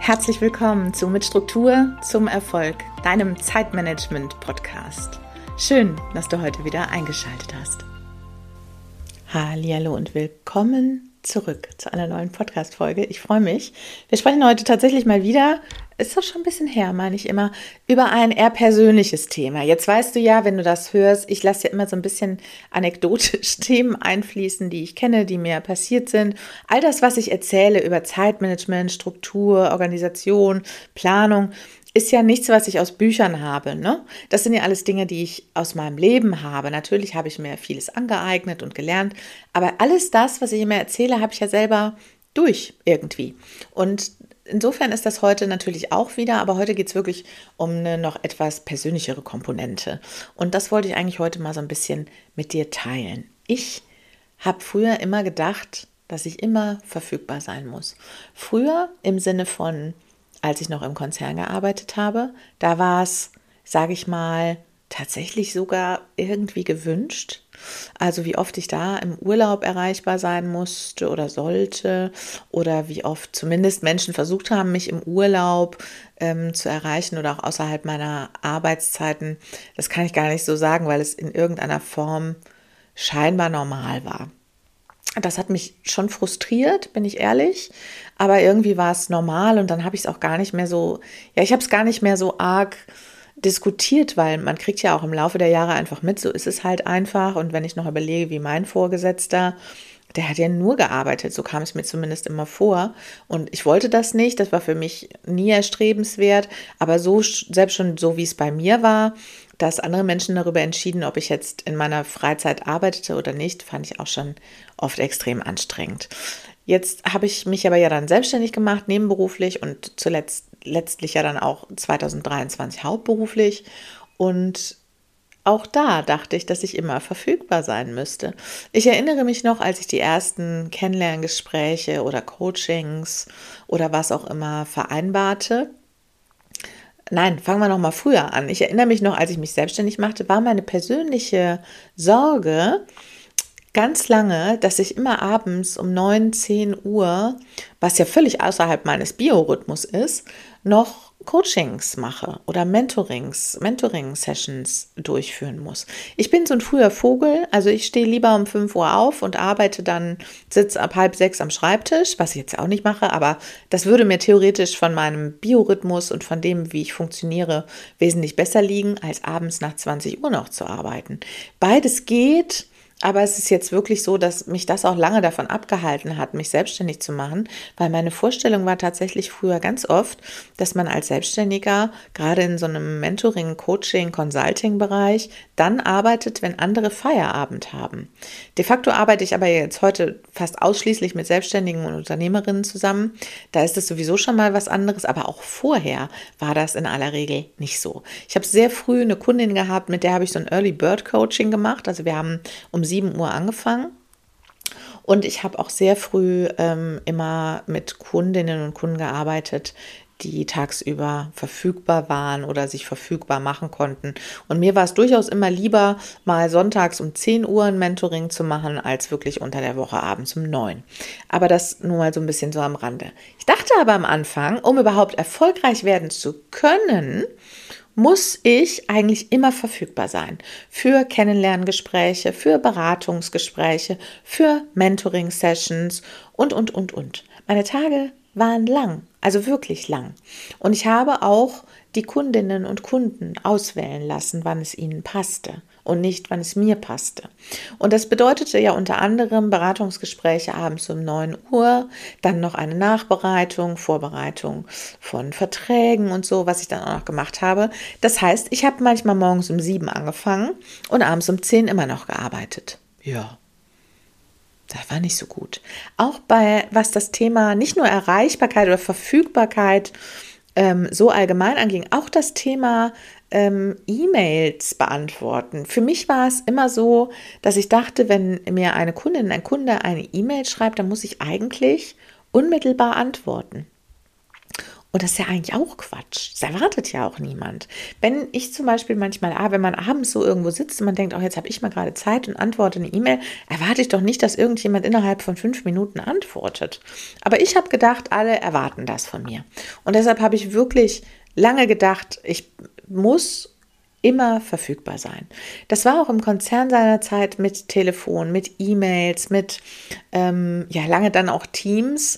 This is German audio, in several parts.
Herzlich willkommen zu Mit Struktur zum Erfolg, deinem Zeitmanagement-Podcast. Schön, dass du heute wieder eingeschaltet hast. Hallihallo und willkommen zurück zu einer neuen Podcast-Folge. Ich freue mich. Wir sprechen heute tatsächlich mal wieder, ist doch schon ein bisschen her, meine ich immer, über ein eher persönliches Thema. Jetzt weißt du ja, wenn du das hörst, ich lasse ja immer so ein bisschen anekdotisch Themen einfließen, die ich kenne, die mir passiert sind. All das, was ich erzähle über Zeitmanagement, Struktur, Organisation, Planung, ist ja nichts, was ich aus Büchern habe, ne? Das sind ja alles Dinge, die ich aus meinem Leben habe. Natürlich habe ich mir vieles angeeignet und gelernt, aber alles das, was ich immer erzähle, habe ich ja selber durch irgendwie. Und insofern ist das heute natürlich auch wieder, aber heute geht es wirklich um eine noch etwas persönlichere Komponente. Und das wollte ich eigentlich heute mal so ein bisschen mit dir teilen. Ich habe früher immer gedacht, dass ich immer verfügbar sein muss. Früher im Sinne von, als ich noch im Konzern gearbeitet habe, da war es, sage ich mal, tatsächlich sogar irgendwie gewünscht. Also wie oft ich da im Urlaub erreichbar sein musste oder sollte oder wie oft zumindest Menschen versucht haben, mich im Urlaub zu erreichen oder auch außerhalb meiner Arbeitszeiten. Das kann ich gar nicht so sagen, weil es in irgendeiner Form scheinbar normal war. Das hat mich schon frustriert, bin ich ehrlich, aber irgendwie war es normal und dann habe ich es auch gar nicht mehr so, ich habe es gar nicht mehr so arg diskutiert, weil man kriegt ja auch im Laufe der Jahre einfach mit, so ist es halt einfach. Und wenn ich noch überlege, wie mein Vorgesetzter, der hat ja nur gearbeitet, so kam es mir zumindest immer vor. Und ich wollte das nicht, das war für mich nie erstrebenswert, aber so, selbst schon so, wie es bei mir war, dass andere Menschen darüber entschieden, ob ich jetzt in meiner Freizeit arbeitete oder nicht, fand ich auch schon oft extrem anstrengend. Jetzt habe ich mich aber ja dann selbstständig gemacht, nebenberuflich und letztlich ja dann auch 2023 hauptberuflich. Und auch da dachte ich, dass ich immer verfügbar sein müsste. Ich erinnere mich noch, als ich die ersten Kennenlerngespräche oder Coachings oder was auch immer vereinbarte. Nein, fangen wir noch mal früher an. Ich erinnere mich noch, als ich mich selbstständig machte, war meine persönliche Sorge ganz lange, dass ich immer abends um 9, 10 Uhr, was ja völlig außerhalb meines Biorhythmus ist, noch Coachings mache oder Mentoring-Sessions durchführen muss. Ich bin so ein früher Vogel, also ich stehe lieber um 5 Uhr auf und arbeite dann, sitze ab 5:30 am Schreibtisch, was ich jetzt auch nicht mache, aber das würde mir theoretisch von meinem Biorhythmus und von dem, wie ich funktioniere, wesentlich besser liegen, als abends nach 20 Uhr noch zu arbeiten. Beides geht. Aber es ist jetzt wirklich so, dass mich das auch lange davon abgehalten hat, mich selbstständig zu machen, weil meine Vorstellung war tatsächlich früher ganz oft, dass man als Selbstständiger gerade in so einem Mentoring, Coaching, Consulting-Bereich dann arbeitet, wenn andere Feierabend haben. De facto arbeite ich aber jetzt heute fast ausschließlich mit Selbstständigen und Unternehmerinnen zusammen. Da ist es sowieso schon mal was anderes, aber auch vorher war das in aller Regel nicht so. Ich habe sehr früh eine Kundin gehabt, mit der habe ich so ein Early Bird Coaching gemacht. Also wir haben um 7 Uhr angefangen und ich habe auch sehr früh immer mit Kundinnen und Kunden gearbeitet, die tagsüber verfügbar waren oder sich verfügbar machen konnten. Und mir war es durchaus immer lieber, mal sonntags um 10 Uhr ein Mentoring zu machen, als wirklich unter der Woche abends um 9. Aber das nur mal so ein bisschen so am Rande. Ich dachte aber am Anfang, um überhaupt erfolgreich werden zu können, muss ich eigentlich immer verfügbar sein für Kennenlerngespräche, für Beratungsgespräche, für Mentoring-Sessions und. Meine Tage waren lang, also wirklich lang. Und ich habe auch die Kundinnen und Kunden auswählen lassen, wann es ihnen passte und nicht, wann es mir passte. Und das bedeutete ja unter anderem Beratungsgespräche abends um 9 Uhr, dann noch eine Nachbereitung, Vorbereitung von Verträgen und so, was ich dann auch noch gemacht habe. Das heißt, ich habe manchmal morgens um 7 angefangen und abends um 10 immer noch gearbeitet. Ja. Das war nicht so gut. Auch was das Thema nicht nur Erreichbarkeit oder Verfügbarkeit so allgemein anging, auch das Thema E-Mails beantworten. Für mich war es immer so, dass ich dachte, wenn mir eine Kundin, ein Kunde eine E-Mail schreibt, dann muss ich eigentlich unmittelbar antworten. Und das ist ja eigentlich auch Quatsch. Das erwartet ja auch niemand. Wenn ich zum Beispiel manchmal, wenn man abends so irgendwo sitzt und man denkt, oh, jetzt habe ich mal gerade Zeit und antworte eine E-Mail, erwarte ich doch nicht, dass irgendjemand innerhalb von 5 Minuten antwortet. Aber ich habe gedacht, alle erwarten das von mir. Und deshalb habe ich wirklich lange gedacht, ich muss immer verfügbar sein. Das war auch im Konzern seinerzeit mit Telefon, mit E-Mails, mit lange dann auch Teams.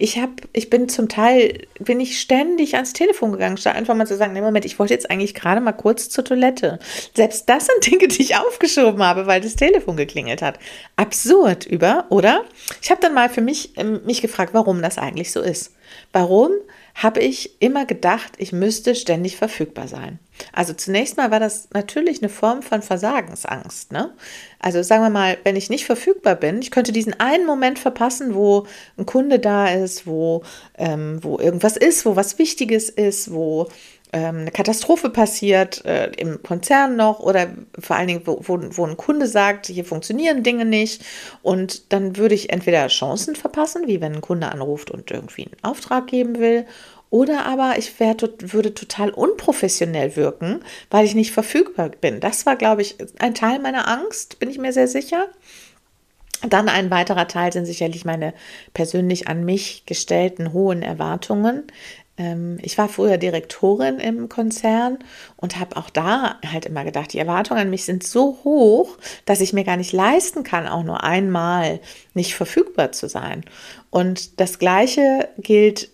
Bin ich ständig ans Telefon gegangen, statt einfach mal zu sagen, nee, Moment, ich wollte jetzt eigentlich gerade mal kurz zur Toilette. Selbst das sind Dinge, die ich aufgeschoben habe, weil das Telefon geklingelt hat. Absurd oder? Ich habe dann mal für mich gefragt, warum das eigentlich so ist. Warum habe ich immer gedacht, ich müsste ständig verfügbar sein? Also zunächst mal war das natürlich eine Form von Versagensangst, ne? Also sagen wir mal, wenn ich nicht verfügbar bin, ich könnte diesen einen Moment verpassen, wo ein Kunde da ist, wo irgendwas ist, wo was Wichtiges ist, wo eine Katastrophe passiert, im Konzern noch oder vor allen Dingen, wo ein Kunde sagt, hier funktionieren Dinge nicht, und dann würde ich entweder Chancen verpassen, wie wenn ein Kunde anruft und irgendwie einen Auftrag geben will, oder aber ich würde total unprofessionell wirken, weil ich nicht verfügbar bin. Das war, glaube ich, ein Teil meiner Angst, bin ich mir sehr sicher. Dann ein weiterer Teil sind sicherlich meine persönlich an mich gestellten hohen Erwartungen. Ich war früher Direktorin im Konzern und habe auch da halt immer gedacht, die Erwartungen an mich sind so hoch, dass ich mir gar nicht leisten kann, auch nur einmal nicht verfügbar zu sein. Und das Gleiche gilt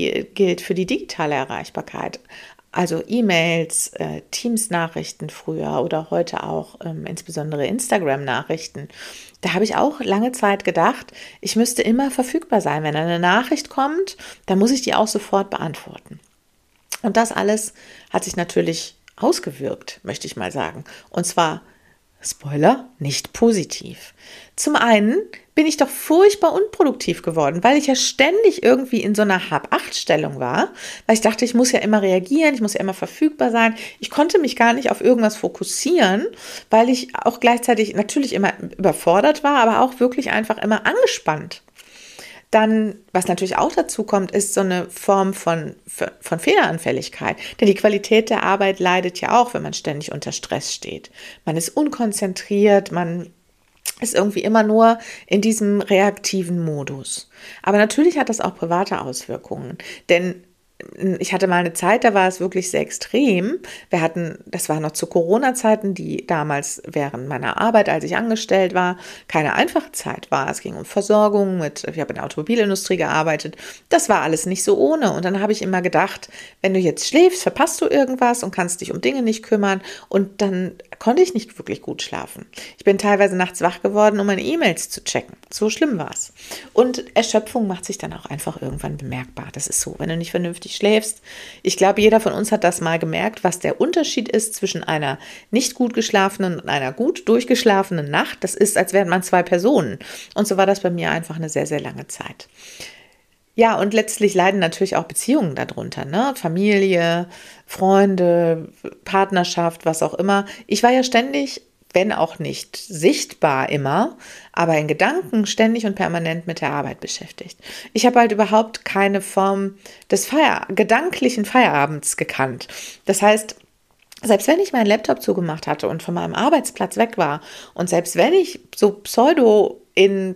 für die digitale Erreichbarkeit. Also E-Mails, Teams-Nachrichten früher oder heute auch insbesondere Instagram-Nachrichten. Da habe ich auch lange Zeit gedacht, ich müsste immer verfügbar sein. Wenn eine Nachricht kommt, dann muss ich die auch sofort beantworten. Und das alles hat sich natürlich ausgewirkt, möchte ich mal sagen. Und zwar, Spoiler, nicht positiv. Zum einen bin ich doch furchtbar unproduktiv geworden, weil ich ja ständig irgendwie in so einer Hab-Acht-Stellung war, weil ich dachte, ich muss ja immer reagieren, ich muss ja immer verfügbar sein. Ich konnte mich gar nicht auf irgendwas fokussieren, weil ich auch gleichzeitig natürlich immer überfordert war, aber auch wirklich einfach immer angespannt. Dann, was natürlich auch dazu kommt, ist so eine Form von Fehleranfälligkeit. Denn die Qualität der Arbeit leidet ja auch, wenn man ständig unter Stress steht. Man ist unkonzentriert, man ist irgendwie immer nur in diesem reaktiven Modus. Aber natürlich hat das auch private Auswirkungen. Denn ich hatte mal eine Zeit, da war es wirklich sehr extrem. Das war noch zu Corona-Zeiten, die damals während meiner Arbeit, als ich angestellt war, keine einfache Zeit war. Es ging um Versorgung ich habe in der Automobilindustrie gearbeitet. Das war alles nicht so ohne. Und dann habe ich immer gedacht, wenn du jetzt schläfst, verpasst du irgendwas und kannst dich um Dinge nicht kümmern. Und dann konnte ich nicht wirklich gut schlafen. Ich bin teilweise nachts wach geworden, um meine E-Mails zu checken. So schlimm war es. Und Erschöpfung macht sich dann auch einfach irgendwann bemerkbar. Das ist so, wenn du nicht vernünftig schläfst. Ich glaube, jeder von uns hat das mal gemerkt, was der Unterschied ist zwischen einer nicht gut geschlafenen und einer gut durchgeschlafenen Nacht. Das ist, als wären man zwei Personen. Und so war das bei mir einfach eine sehr, sehr lange Zeit. Ja, und letztlich leiden natürlich auch Beziehungen darunter, ne? Familie, Freunde, Partnerschaft, was auch immer. Ich war ja ständig, wenn auch nicht sichtbar immer, aber in Gedanken ständig und permanent mit der Arbeit beschäftigt. Ich habe halt überhaupt keine Form des gedanklichen Feierabends gekannt. Das heißt, selbst wenn ich meinen Laptop zugemacht hatte und von meinem Arbeitsplatz weg war und selbst wenn ich so pseudo in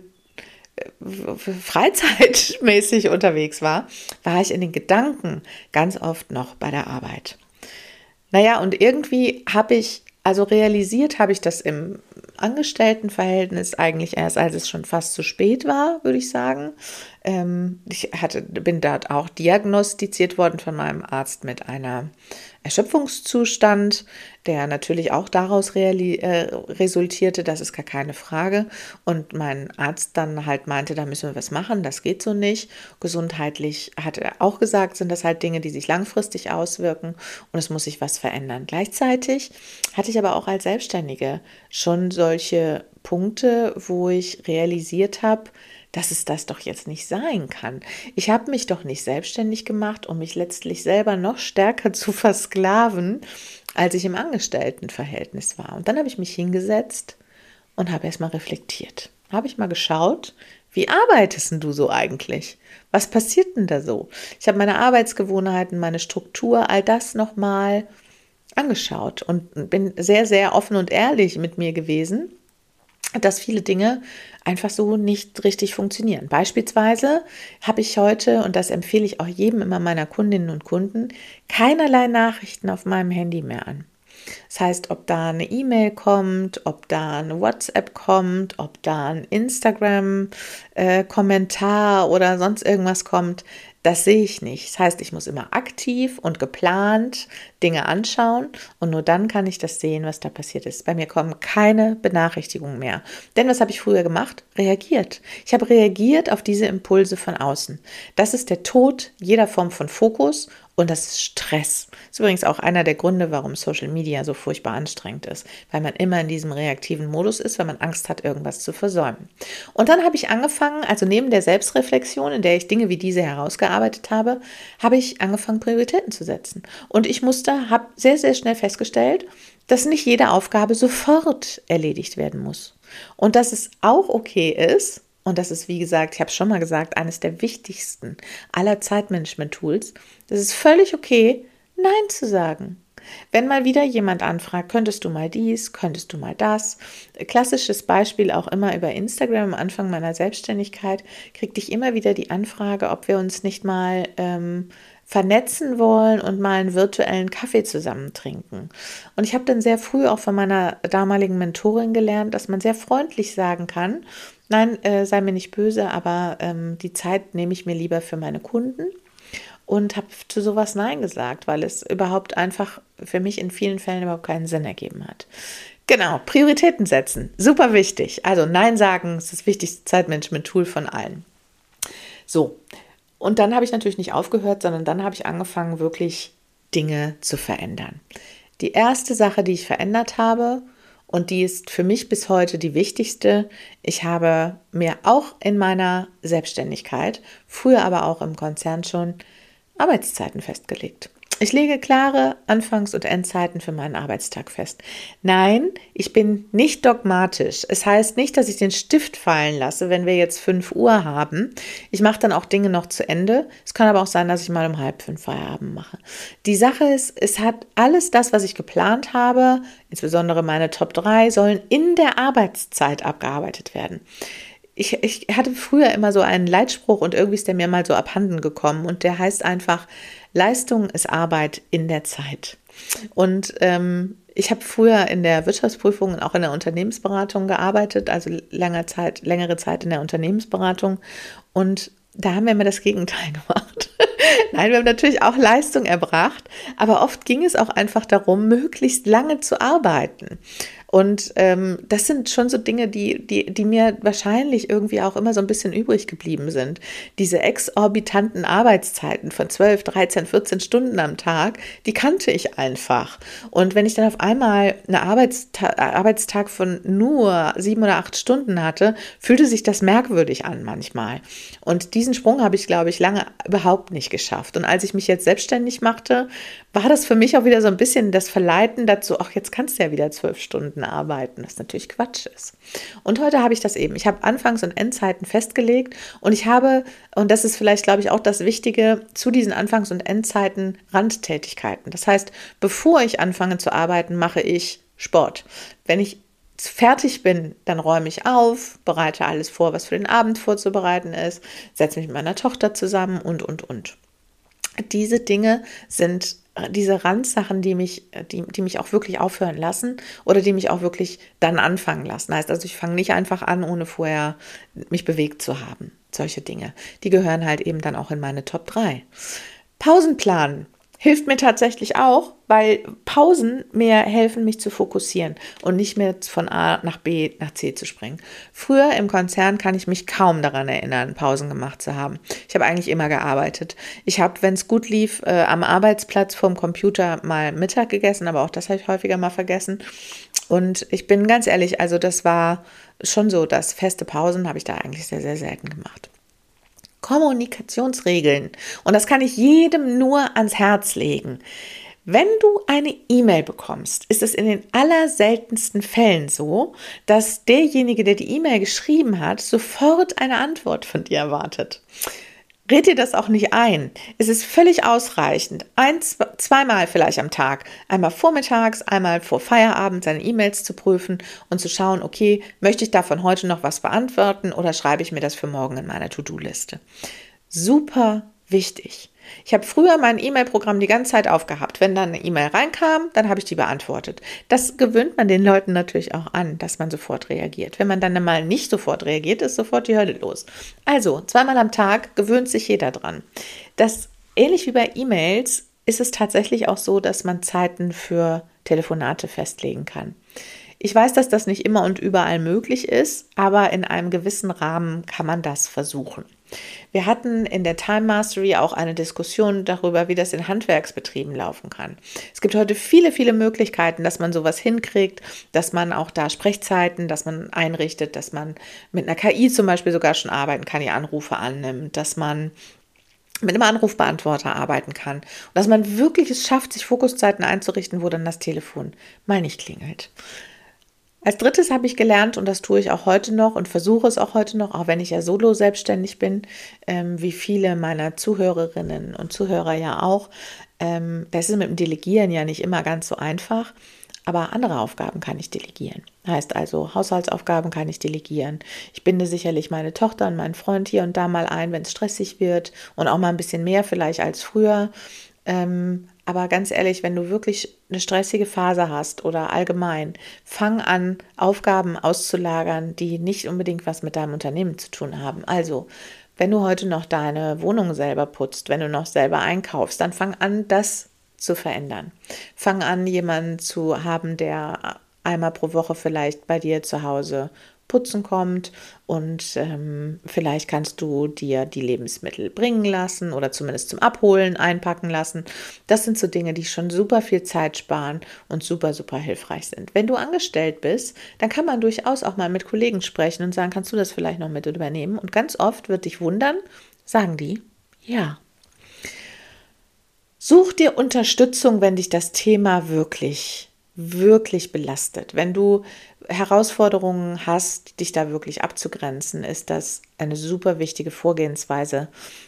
freizeitmäßig unterwegs war ich in den Gedanken ganz oft noch bei der Arbeit. Naja, und irgendwie realisiert habe ich das im Angestelltenverhältnis eigentlich erst, als es schon fast zu spät war, würde ich sagen. Bin dort auch diagnostiziert worden von meinem Arzt mit einer Erschöpfungszustand, der natürlich auch daraus resultierte, das ist gar keine Frage. Und mein Arzt dann halt meinte, da müssen wir was machen, das geht so nicht. Gesundheitlich hat er auch gesagt, sind das halt Dinge, die sich langfristig auswirken und es muss sich was verändern. Gleichzeitig hatte ich aber auch als Selbstständige schon solche Punkte, wo ich realisiert habe, dass es das doch jetzt nicht sein kann. Ich habe mich doch nicht selbstständig gemacht, um mich letztlich selber noch stärker zu versklaven, als ich im Angestelltenverhältnis war. Und dann habe ich mich hingesetzt und habe erst mal reflektiert. Habe ich mal geschaut, Wie arbeitest denn du so eigentlich? Was passiert denn da so? Ich habe meine Arbeitsgewohnheiten, meine Struktur, all das nochmal angeschaut und bin sehr, sehr offen und ehrlich mit mir gewesen, dass viele Dinge einfach so nicht richtig funktionieren. Beispielsweise habe ich heute, und das empfehle ich auch jedem immer meiner Kundinnen und Kunden, keinerlei Nachrichten auf meinem Handy mehr an. Das heißt, ob da eine E-Mail kommt, ob da eine WhatsApp kommt, ob da ein Instagram-Kommentar oder sonst irgendwas kommt, das sehe ich nicht. Das heißt, ich muss immer aktiv und geplant Dinge anschauen und nur dann kann ich das sehen, was da passiert ist. Bei mir kommen keine Benachrichtigungen mehr. Denn was habe ich früher gemacht? Reagiert. Ich habe reagiert auf diese Impulse von außen. Das ist der Tod jeder Form von Fokus. Und das ist Stress. Das ist übrigens auch einer der Gründe, warum Social Media so furchtbar anstrengend ist, weil man immer in diesem reaktiven Modus ist, weil man Angst hat, irgendwas zu versäumen. Und dann habe ich angefangen, also neben der Selbstreflexion, in der ich Dinge wie diese herausgearbeitet habe, habe ich angefangen, Prioritäten zu setzen. Und ich habe sehr, sehr schnell festgestellt, dass nicht jede Aufgabe sofort erledigt werden muss. Und dass es auch okay ist, und das ist, wie gesagt, ich habe es schon mal gesagt, eines der wichtigsten aller Zeitmanagement-Tools. Das ist völlig okay, Nein zu sagen. Wenn mal wieder jemand anfragt, könntest du mal dies, könntest du mal das. Klassisches Beispiel auch immer über Instagram am Anfang meiner Selbstständigkeit, kriegte ich immer wieder die Anfrage, ob wir uns nicht mal vernetzen wollen und mal einen virtuellen Kaffee zusammen trinken. Und ich habe dann sehr früh auch von meiner damaligen Mentorin gelernt, dass man sehr freundlich sagen kann, nein, sei mir nicht böse, aber die Zeit nehme ich mir lieber für meine Kunden und habe zu sowas Nein gesagt, weil es überhaupt einfach für mich in vielen Fällen überhaupt keinen Sinn ergeben hat. Genau, Prioritäten setzen, super wichtig. Also Nein sagen ist das wichtigste Zeitmanagement-Tool von allen. So, und dann habe ich natürlich nicht aufgehört, sondern dann habe ich angefangen, wirklich Dinge zu verändern. Die erste Sache, die ich verändert habe, und die ist für mich bis heute die wichtigste. Ich habe mir auch in meiner Selbstständigkeit, früher aber auch im Konzern schon, Arbeitszeiten festgelegt. Ich lege klare Anfangs- und Endzeiten für meinen Arbeitstag fest. Nein, ich bin nicht dogmatisch. Es heißt nicht, dass ich den Stift fallen lasse, wenn wir jetzt 5 Uhr haben. Ich mache dann auch Dinge noch zu Ende. Es kann aber auch sein, dass ich mal um 4:30 Feierabend mache. Die Sache ist, es hat alles das, was ich geplant habe, insbesondere meine Top 3, sollen in der Arbeitszeit abgearbeitet werden. Ich hatte früher immer so einen Leitspruch und irgendwie ist der mir mal so abhanden gekommen und der heißt einfach, Leistung ist Arbeit in der Zeit. Und ich habe früher in der Wirtschaftsprüfung und auch in der Unternehmensberatung gearbeitet, also längere Zeit in der Unternehmensberatung und da haben wir immer das Gegenteil gemacht. Nein, wir haben natürlich auch Leistung erbracht, aber oft ging es auch einfach darum, möglichst lange zu arbeiten. Und das sind schon so Dinge, die mir wahrscheinlich irgendwie auch immer so ein bisschen übrig geblieben sind. Diese exorbitanten Arbeitszeiten von 12, 13, 14 Stunden am Tag, die kannte ich einfach. Und wenn ich dann auf einmal einen Arbeitstag von nur 7 oder 8 Stunden hatte, fühlte sich das merkwürdig an manchmal. Und diesen Sprung habe ich, glaube ich, lange überhaupt nicht geschafft. Und als ich mich jetzt selbstständig machte, war das für mich auch wieder so ein bisschen das Verleiten dazu, ach, jetzt kannst du ja wieder 12 Stunden arbeiten, was natürlich Quatsch ist. Und heute habe ich das eben. Ich habe Anfangs- und Endzeiten festgelegt und ich habe, und das ist vielleicht, glaube ich, auch das Wichtige, zu diesen Anfangs- und Endzeiten Randtätigkeiten. Das heißt, bevor ich anfange zu arbeiten, mache ich Sport. Wenn ich fertig bin, dann räume ich auf, bereite alles vor, was für den Abend vorzubereiten ist, setze mich mit meiner Tochter zusammen und. Diese Dinge sind diese Randsachen, die mich auch wirklich aufhören lassen oder die mich auch wirklich dann anfangen lassen. Heißt also, ich fange nicht einfach an, ohne vorher mich bewegt zu haben. Solche Dinge. Die gehören halt eben dann auch in meine Top 3. Pausenplan hilft mir tatsächlich auch, weil Pausen mir helfen, mich zu fokussieren und nicht mehr von A nach B nach C zu springen. Früher im Konzern kann ich mich kaum daran erinnern, Pausen gemacht zu haben. Ich habe eigentlich immer gearbeitet. Ich habe, wenn es gut lief, am Arbeitsplatz vorm Computer mal Mittag gegessen, aber auch das habe ich häufiger mal vergessen. Und ich bin ganz ehrlich, also das war schon so, dass feste Pausen habe ich da eigentlich sehr, sehr selten gemacht. Kommunikationsregeln. Und das kann ich jedem nur ans Herz legen. Wenn du eine E-Mail bekommst, ist es in den allerseltensten Fällen so, dass derjenige, der die E-Mail geschrieben hat, sofort eine Antwort von dir erwartet. Red dir das auch nicht ein. Es ist völlig ausreichend, zweimal vielleicht am Tag, einmal vormittags, einmal vor Feierabend seine E-Mails zu prüfen und zu schauen, okay, möchte ich davon heute noch was beantworten oder schreibe ich mir das für morgen in meiner To-Do-Liste. Super wichtig. Ich habe früher mein E-Mail-Programm die ganze Zeit aufgehabt. Wenn dann eine E-Mail reinkam, dann habe ich die beantwortet. Das gewöhnt man den Leuten natürlich auch an, dass man sofort reagiert. Wenn man dann mal nicht sofort reagiert, ist sofort die Hölle los. Also, zweimal am Tag gewöhnt sich jeder dran. Das, ähnlich wie bei E-Mails, ist es tatsächlich auch so, dass man Zeiten für Telefonate festlegen kann. Ich weiß, dass das nicht immer und überall möglich ist, aber in einem gewissen Rahmen kann man das versuchen. Wir hatten in der Time Mastery auch eine Diskussion darüber, wie das in Handwerksbetrieben laufen kann. Es gibt heute viele, viele Möglichkeiten, dass man sowas hinkriegt, dass man auch da Sprechzeiten, dass man einrichtet, dass man mit einer KI zum Beispiel sogar schon arbeiten kann, die Anrufe annimmt, dass man mit einem Anrufbeantworter arbeiten kann und dass man wirklich es schafft, sich Fokuszeiten einzurichten, wo dann das Telefon mal nicht klingelt. Als drittes habe ich gelernt, und das tue ich auch heute noch und versuche es auch heute noch, auch wenn ich ja solo selbstständig bin, wie viele meiner Zuhörerinnen und Zuhörer ja auch. Das ist mit dem Delegieren ja nicht immer ganz so einfach, aber andere Aufgaben kann ich delegieren. Heißt also, Haushaltsaufgaben kann ich delegieren. Ich binde sicherlich meine Tochter und meinen Freund hier und da mal ein, wenn es stressig wird und auch mal ein bisschen mehr vielleicht als früher. Aber ganz ehrlich, wenn du wirklich eine stressige Phase hast oder allgemein, fang an, Aufgaben auszulagern, die nicht unbedingt was mit deinem Unternehmen zu tun haben. Also, wenn du heute noch deine Wohnung selber putzt, wenn du noch selber einkaufst, dann fang an, das zu verändern. Fang an, jemanden zu haben, der einmal pro Woche vielleicht bei dir zu Hause putzen kommt und vielleicht kannst du dir die Lebensmittel bringen lassen oder zumindest zum Abholen einpacken lassen. Das sind so Dinge, die schon super viel Zeit sparen und super, super hilfreich sind. Wenn du angestellt bist, dann kann man durchaus auch mal mit Kollegen sprechen und sagen, kannst du das vielleicht noch mit übernehmen? Und ganz oft wird dich wundern, sagen die, ja. Such dir Unterstützung, wenn dich das Thema wirklich belastet. Wenn du Herausforderungen hast, dich da wirklich abzugrenzen, ist das eine super wichtige Vorgehensweise,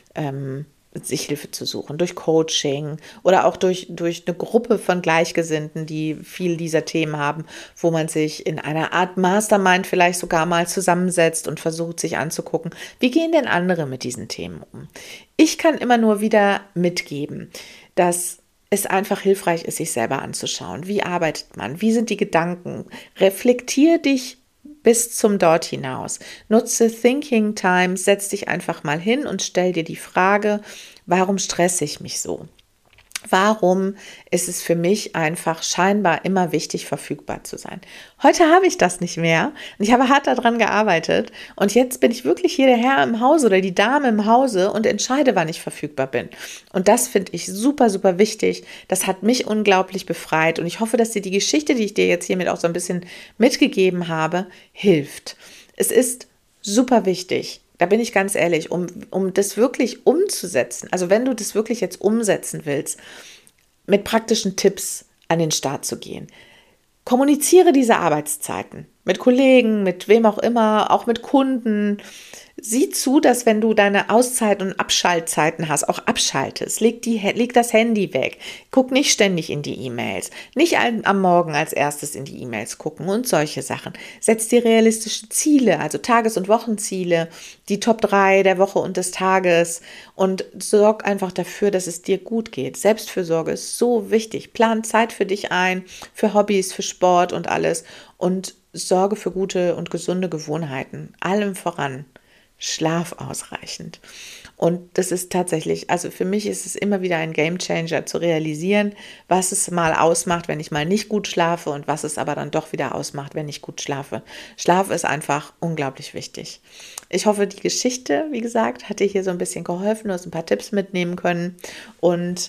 sich Hilfe zu suchen, durch Coaching oder auch durch eine Gruppe von Gleichgesinnten, die viel dieser Themen haben, wo man sich in einer Art Mastermind vielleicht sogar mal zusammensetzt und versucht, sich anzugucken, wie gehen denn andere mit diesen Themen um. Ich kann immer nur wieder mitgeben, dass es einfach hilfreich ist, sich selber anzuschauen. Wie arbeitet man? Wie sind die Gedanken? Reflektier dich bis zum dort hinaus. Nutze Thinking Time, setz dich einfach mal hin und stell dir die Frage, warum stresse ich mich so? Warum ist es für mich einfach scheinbar immer wichtig, verfügbar zu sein? Heute habe ich das nicht mehr und ich habe hart daran gearbeitet und jetzt bin ich wirklich hier der Herr im Hause oder die Dame im Hause und entscheide, wann ich verfügbar bin. Und das finde ich super, super wichtig. Das hat mich unglaublich befreit und ich hoffe, dass dir die Geschichte, die ich dir jetzt hiermit auch so ein bisschen mitgegeben habe, hilft. Es ist super wichtig. Da bin ich ganz ehrlich, um das wirklich umzusetzen, also wenn du das wirklich jetzt umsetzen willst, mit praktischen Tipps an den Start zu gehen. Kommuniziere diese Arbeitszeiten mit Kollegen, mit wem auch immer, auch mit Kunden. Sieh zu, dass wenn du deine Auszeit- und Abschaltzeiten hast, auch abschaltest. Leg das Handy weg. Guck nicht ständig in die E-Mails. Nicht am Morgen als erstes in die E-Mails gucken und solche Sachen. Setz dir realistische Ziele, also Tages- und Wochenziele, die Top 3 der Woche und des Tages und sorg einfach dafür, dass es dir gut geht. Selbstfürsorge ist so wichtig. Plan Zeit für dich ein, für Hobbys, für Sport und alles und sorge für gute und gesunde Gewohnheiten. Allem voran. Schlaf ausreichend. Und das ist tatsächlich, also für mich ist es immer wieder ein Gamechanger zu realisieren, was es mal ausmacht, wenn ich mal nicht gut schlafe und was es aber dann doch wieder ausmacht, wenn ich gut schlafe. Schlaf ist einfach unglaublich wichtig. Ich hoffe, die Geschichte, wie gesagt, hat dir hier so ein bisschen geholfen, du hast ein paar Tipps mitnehmen können und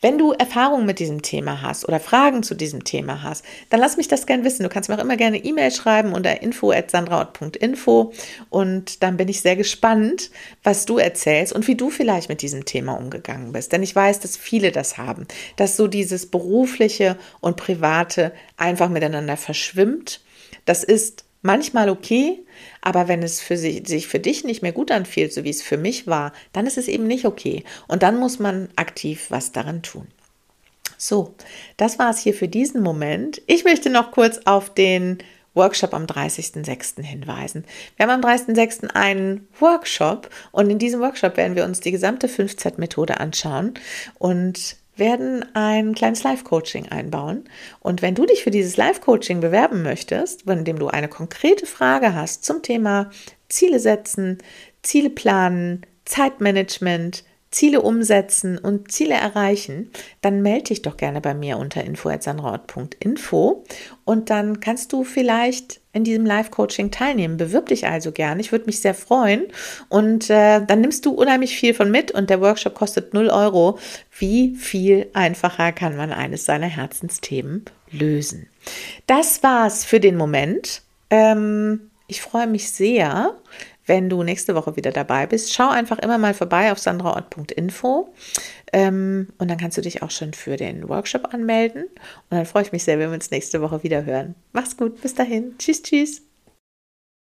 Wenn du Erfahrungen mit diesem Thema hast oder Fragen zu diesem Thema hast, dann lass mich das gerne wissen. Du kannst mir auch immer gerne E-Mail schreiben unter info@sandraort.info und dann bin ich sehr gespannt, was du erzählst und wie du vielleicht mit diesem Thema umgegangen bist. Denn ich weiß, dass viele das haben, dass so dieses Berufliche und Private einfach miteinander verschwimmt. Das ist manchmal okay, aber wenn es sich für dich nicht mehr gut anfühlt, so wie es für mich war, dann ist es eben nicht okay. Und dann muss man aktiv was daran tun. So, das war es hier für diesen Moment. Ich möchte noch kurz auf den Workshop am 30.06. hinweisen. Wir haben am 30.06. einen Workshop und in diesem Workshop werden wir uns die gesamte 5Z-Methode anschauen und werden ein kleines Live-Coaching einbauen. Und wenn du dich für dieses Live-Coaching bewerben möchtest, indem du eine konkrete Frage hast zum Thema Ziele setzen, Ziele planen, Zeitmanagement, Ziele umsetzen und Ziele erreichen, dann melde dich doch gerne bei mir unter info@sandraort.info und dann kannst du vielleicht in diesem Live-Coaching teilnehmen. Bewirb dich also gerne, ich würde mich sehr freuen und dann nimmst du unheimlich viel von mit und der Workshop kostet 0 Euro. Wie viel einfacher kann man eines seiner Herzensthemen lösen? Das war's für den Moment. Ich freue mich sehr, wenn du nächste Woche wieder dabei bist. Schau einfach immer mal vorbei auf sandraort.info und dann kannst du dich auch schon für den Workshop anmelden. Und dann freue ich mich sehr, wenn wir uns nächste Woche wieder hören. Mach's gut, bis dahin. Tschüss, tschüss.